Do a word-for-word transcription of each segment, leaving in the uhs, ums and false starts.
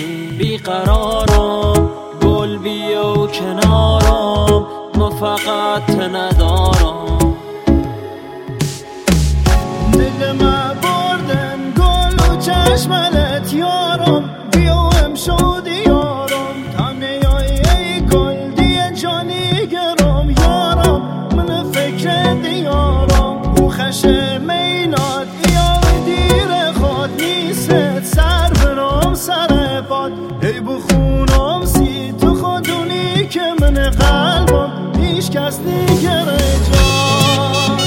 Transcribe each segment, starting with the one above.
بیقرارم گل بیا و کنارم ما فقط ندارم دل ما بردن گل و چشملت یارم بیا و امشو دیارم تنه ای گل دیه جانی گرم یارم من فکر دیارم او خشم اینات ایار دیر خود نیست سر برم سر باد ای بخونم سی تو خودونی که من قلبم هیچ کس نگره جان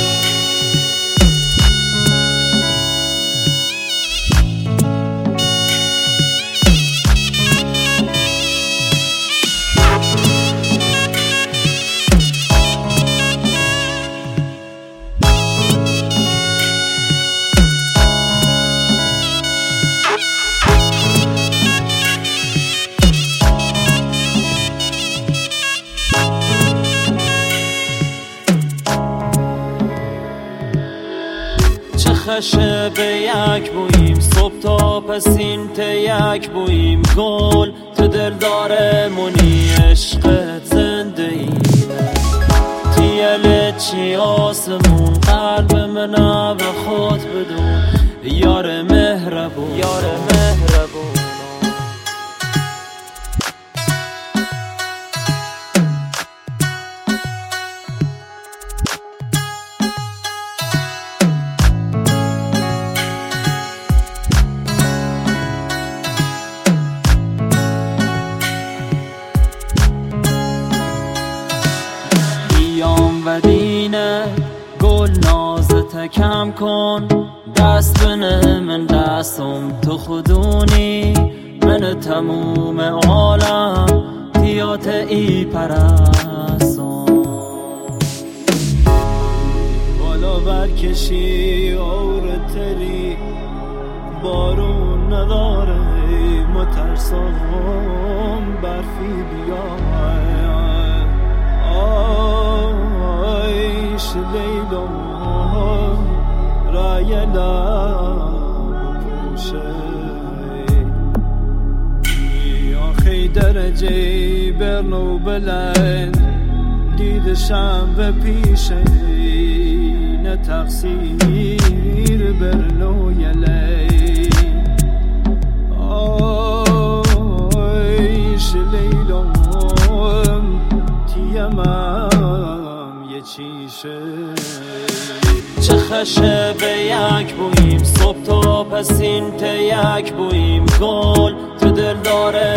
خشه به یک بوییم صبح تا پسین ته یک بوییم گل تو دل داره منی عشقت زنده ایمه تیل چی آسمون قلب منو به خود بدون یار مهربون یار مهربون و دینه گل نازت کم کن دست بنه من دستم تو خودونی من تموم عالم تیات ای پرستم بالا برکشی عورتری بارون نداره مترسم برفی بیای لیلم رای لب پوشه یا خی درجه برنو بلند دیدشم به پیشه نه تقصیر برنو یلی آیش لیلم تیمم چیشه چه خشه به یک بوییم صبح تا پسین ته یک بوییم گل تو دل داره